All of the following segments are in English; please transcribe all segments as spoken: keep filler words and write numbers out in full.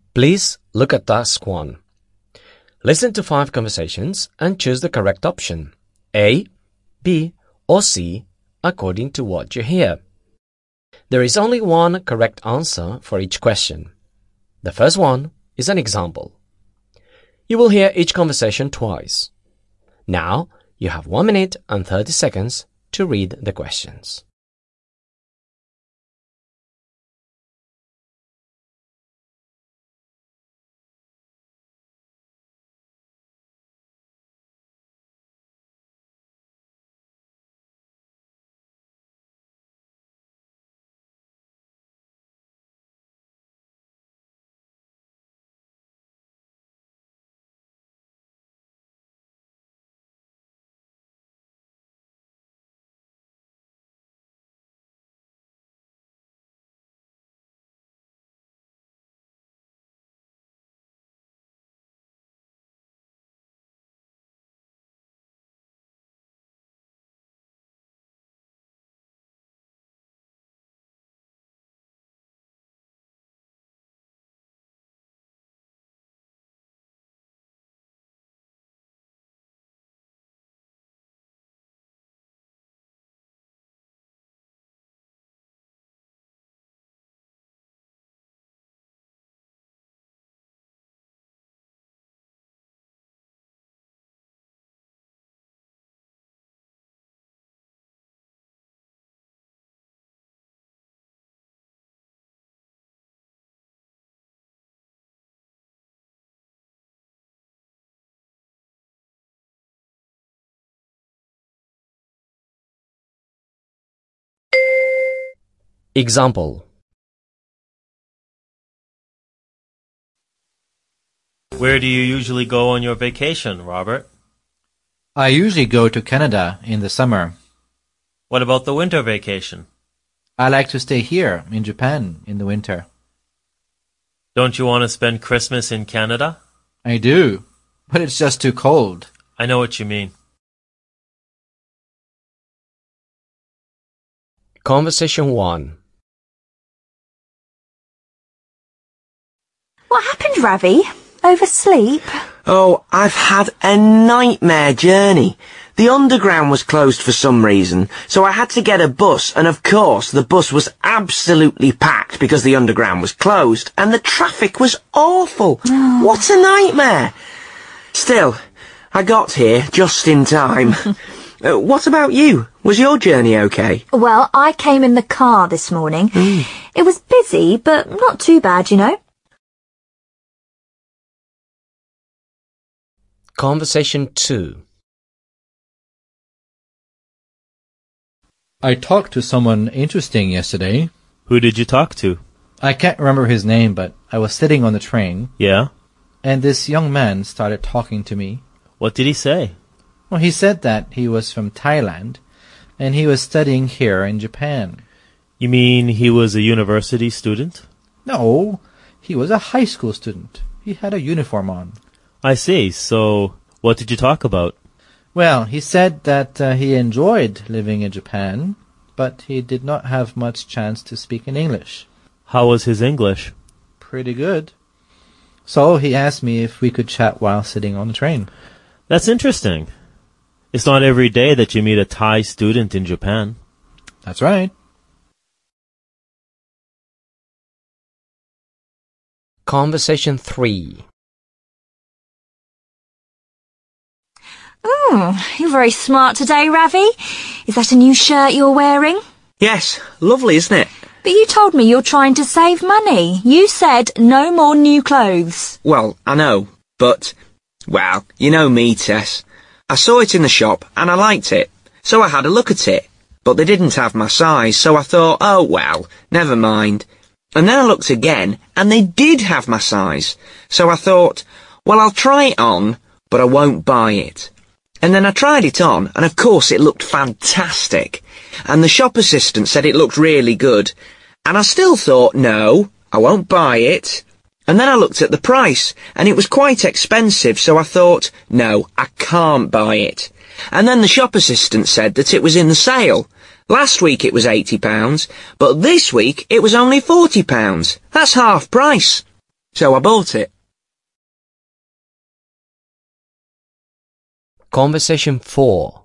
Please look at task one. Listen to five conversations and choose the correct option, A, B, or C, according to what you hear. There is only one correct answer for each question. The first one is an example. You will hear each conversation twice. Now, you have one minute and thirty seconds to read the questions. Example. Where do you usually go on your vacation, Robert? I usually go to Canada in the summer. What about the winter vacation? I like to stay here in Japan in the winter. Don't you want to spend Christmas in Canada? I do, but it's just too cold. I know what you mean. Conversation one. What happened, Ravi? Oversleep? Oh, I've had a nightmare journey. The underground was closed for some reason, so I had to get a bus, and of course the bus was absolutely packed because the underground was closed, and the traffic was awful. Oh. What a nightmare! Still, I got here just in time. uh, what about you? Was your journey okay? Well, I came in the car this morning. Mm. It was busy, but not too bad, you know. Conversation two. I talked to someone interesting yesterday. Who did you talk to? I can't remember his name, but I was sitting on the train, Yeah? and this young man started talking to me. What did he say? Well, he said that he was from Thailand, and he was studying here in Japan. You mean he was a university student? No, he was a high school student. He had a uniform on. I see. So, what did you talk about? Well, he said that uh, he enjoyed living in Japan, but he did not have much chance to speak in English. How was his English? Pretty good. So he asked me if we could chat while sitting on the train. That's interesting. It's not every day that you meet a Thai student in Japan. That's right. Conversation three. Mm, you're very smart today, Ravi. Is that a new shirt you're wearing? Yes, lovely, isn't it? But you told me you're trying to save money. You said no more new clothes. Well, I know, but, well, you know me, Tess. I saw it in the shop and I liked it, so I had a look at it. But they didn't have my size, so I thought, oh well, never mind. And then I looked again and they did have my size, so I thought, well, I'll try it on, but I won't buy it. And then I tried it on, and of course it looked fantastic. And the shop assistant said it looked really good. And I still thought, no, I won't buy it. And then I looked at the price, and it was quite expensive, so I thought, no, I can't buy it. And then the shop assistant said that it was in the sale. Last week it was eighty pounds, but this week it was only forty pounds. That's half price. so I bought it. Conversation four.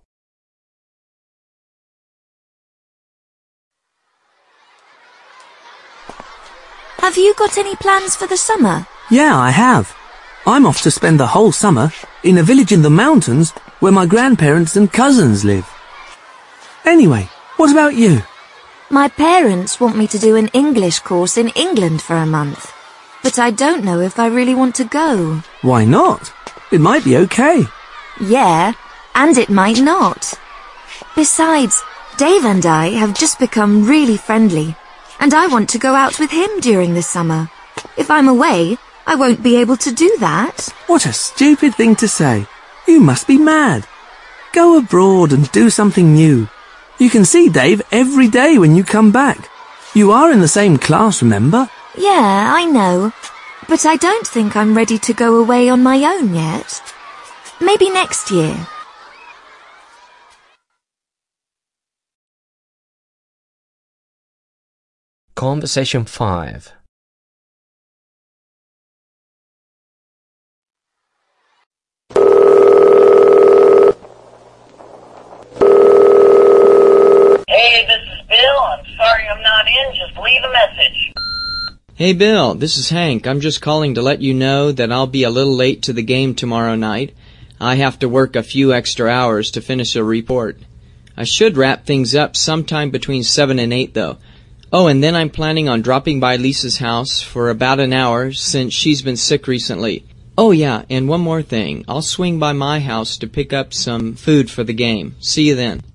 Have you got any plans for the summer? Yeah, I have. I'm off to spend the whole summer in a village in the mountains where my grandparents and cousins live. Anyway, what about you? My parents want me to do an English course in England for a month, but I don't know if I really want to go. Why not? It might be okay. Yeah, and it might not. Besides, Dave and I have just become really friendly, and I want to go out with him during the summer. If I'm away, I won't be able to do that. What a stupid thing to say. You must be mad. Go abroad and do something new. You can see Dave every day when you come back. You are in the same class, remember? Yeah, I know. But I don't think I'm ready to go away on my own yet. Maybe next year. Conversation five. Hey, this is Bill. I'm sorry I'm not in. Just leave a message. Hey Bill, this is Hank. I'm just calling to let you know that I'll be a little late to the game tomorrow night. I have to work a few extra hours to finish a report. I should wrap things up sometime between seven and eight though. Oh, and then I'm planning on dropping by Lisa's house for about an hour since she's been sick recently. Oh yeah, and one more thing. I'll swing by my house to pick up some food for the game. See you then.